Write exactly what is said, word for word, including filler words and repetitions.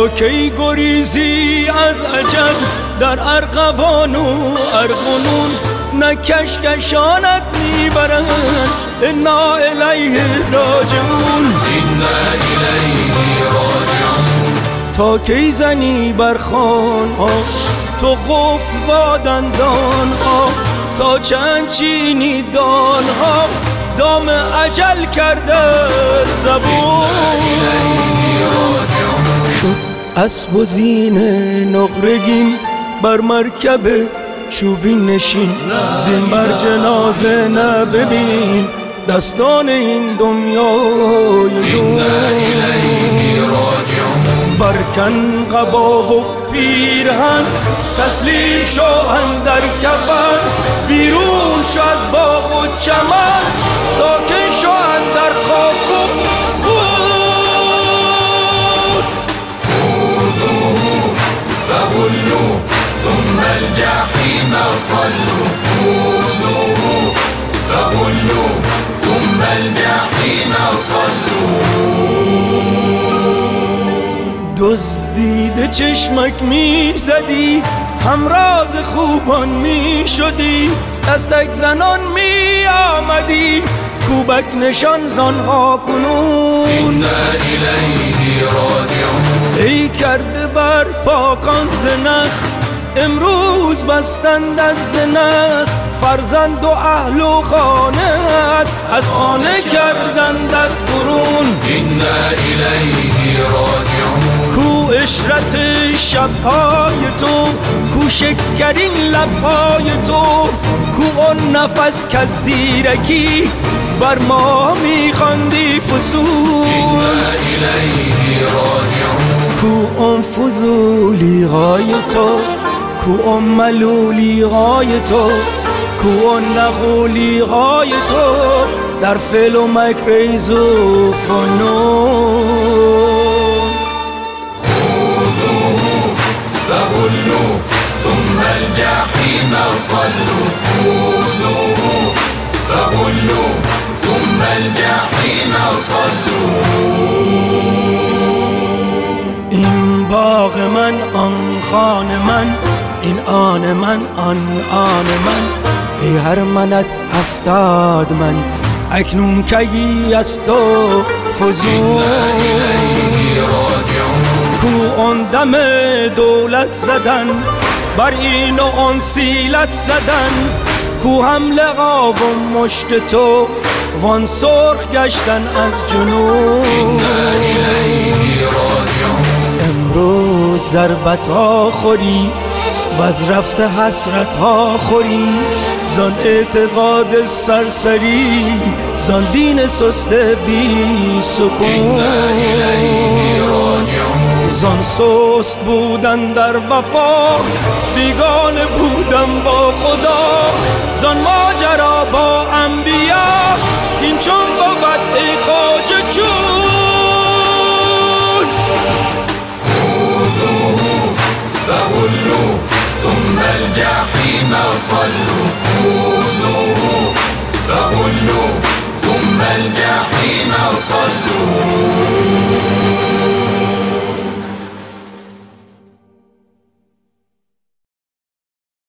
تا کی گریزی از اجل در ارغوان و ارغنون، نه کشکشانت میبرند انا الیه راجعون. انا الیه راجعون. تا کی زنی بر خوان ها تو قفل با دندان ها، تا چند چینی دان ها دام اجل کرده زبون. شد اسب و زین نقرگین بر مرکب چوبین نشین، زین بر جنازه نببین دستان این دنیای دون. برکن قبا و پیرهن تسلیم شو اندر کفن، بیرون شو از باغ و چمن ساکن شو اندر خاک و خون. خذوه فغلوه ثم الجحیم صلوه. خذوه فغلوه ثم الجحیم صلوه. دزدیده چشمک می زدی، همراز خوبان می شدی، دستک زنان می آمدی، کوبک نشان زنها کنون. انا الیه راجعون. ای کرده بر پاکان زنخ امروز بستندت زنخ، فرزند و اهل و خانه‌ات از خانه کردندت برون. انا الیه راجعون. کو اشرت شبهای تو، کو شکرین لبهای تو، کو اون نفس که زیرکی بر ما میخواندی فضول. انا الیه راجعون. کو اون فضولی های تو، کو اون ملولی های تو، کو اون نغولی های تو در فعل و مکر و فنون. فغلوه ثم الجحیم صلوه. خذوه فغلوه ثم الجحیم صلوه. این باغ من آن خان من، این آن من آن آن من، ای هر منت هفتاد من اکنون کی از تو فزون. کو آن دم دولت زدن بر این و آن سیلت زدن، کو هم لقا و مشت تو وان سرخ گشتن از جنون. امروز ضربت ها خوری و از رفته حسرت ها خوری، زان اعتقاد سرسری زان دین سست بی سکون. زان سست بودن در وفا بیگانه بودن با خدا، زان ماجرا با انبیا این چون بود ای خواجه چون. خذوه فغلوه ثم الجحیم صلوه. خذوه فغلوه ثم الجحیم صلوه.